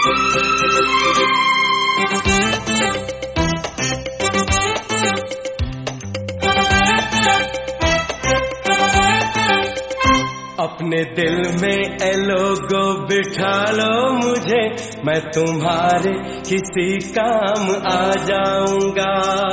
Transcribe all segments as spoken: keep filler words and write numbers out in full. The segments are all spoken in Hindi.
अपने दिल में ए लोगो बिठा लो मुझे, मैं तुम्हारे किसी काम आ जाऊंगा।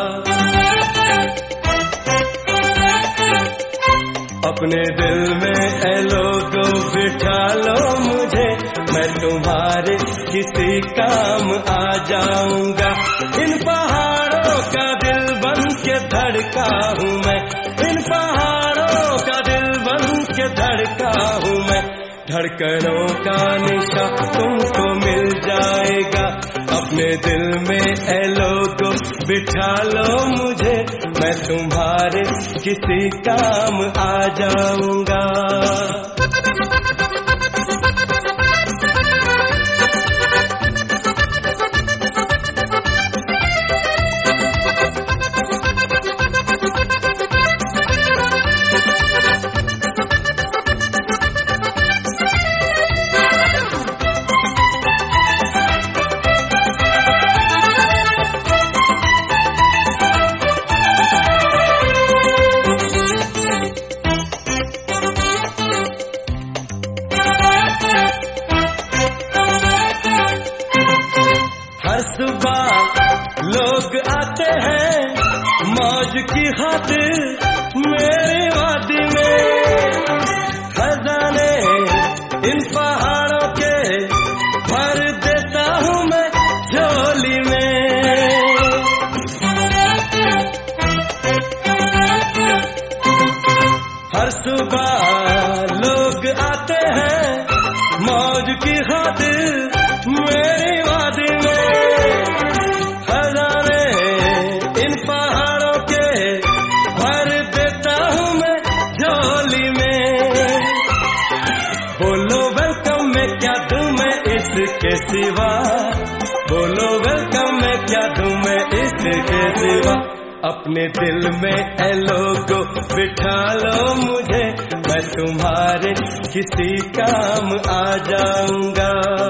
अपने दिल में ए लोगो बिठा लो मुझे, मैं तुम्हारे किसी काम आ जाऊंगा। इन पहाड़ों का दिल बन के धड़का हूँ मैं, इन पहाड़ों का दिल बन के धड़का हूँ मैं। धड़कनों का निशा तुमको मिल जाएगा। अपने दिल में ए लोगो बिठा लो मुझे, मैं तुम्हारे किसी काम आ जाऊंगा। सुबह लोग आते हैं मौज की खातिर मेरी वादी में। खजाने इन पहाड़ों के भर देता हूँ मैं झोली में। हर सुबह लोग आते हैं मौज की खातिर मेरी वादी में। इसके सिवा बोलो वेलकम मैं क्या दूं मैं इसके सिवा। अपने दिल में ए लोगो बिठा लो मुझे, मैं तुम्हारे किसी काम आ जाऊंगा।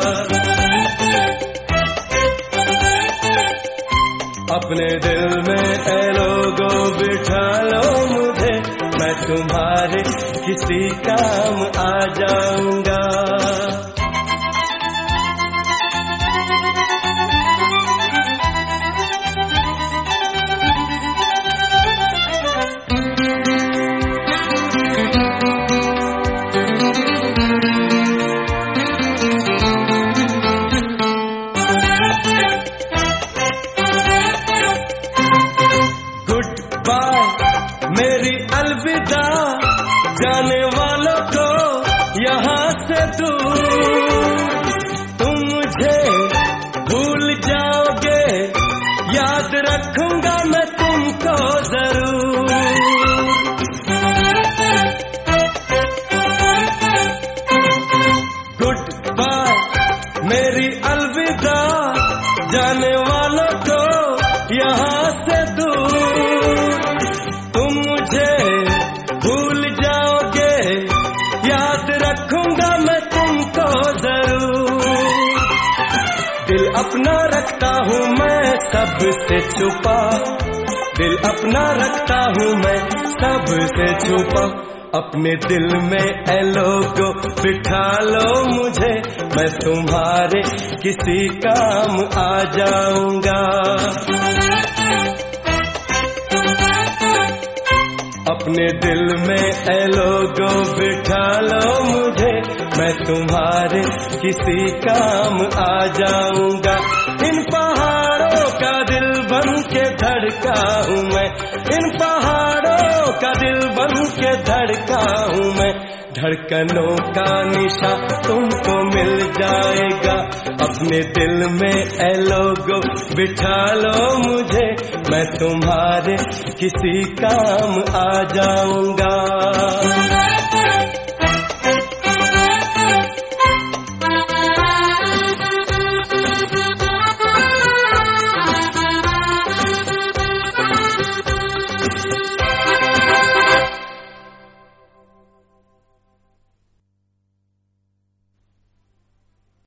अपने दिल में ए लोगो बिठा लो मुझे, मैं तुम्हारे किसी काम आ जाऊंगा। मेरी अलविदा जाने वालों को यहाँ से दूर। तुम मुझे भूल जाओगे, याद रखूंगा मैं तुमको जरूर। गुड बाय मेरी अलविदा जाने वालों को यहाँ से दूर। भूल जाओगे, याद रखूंगा मैं तुमको जरूर। दिल अपना रखता हूँ मैं सबसे छुपा, दिल अपना रखता हूँ मैं सबसे छुपा। अपने दिल में ए लोगो बिठा लो मुझे, मैं तुम्हारे किसी काम आ जाऊंगा। अपने दिल में ए लोगो बिठा लो मुझे, मैं तुम्हारे किसी काम आ जाऊंगा। इन पहाड़ों का दिल बन के धड़का हूँ मैं, इन पहाड़ों का दिल बन के धड़का हूँ मैं। धड़कनों का निशा तुमको मिल जाएगा। अपने दिल में ए लोगो बिठा लो मुझे, मैं तुम्हारे किसी काम आ जाऊंगा।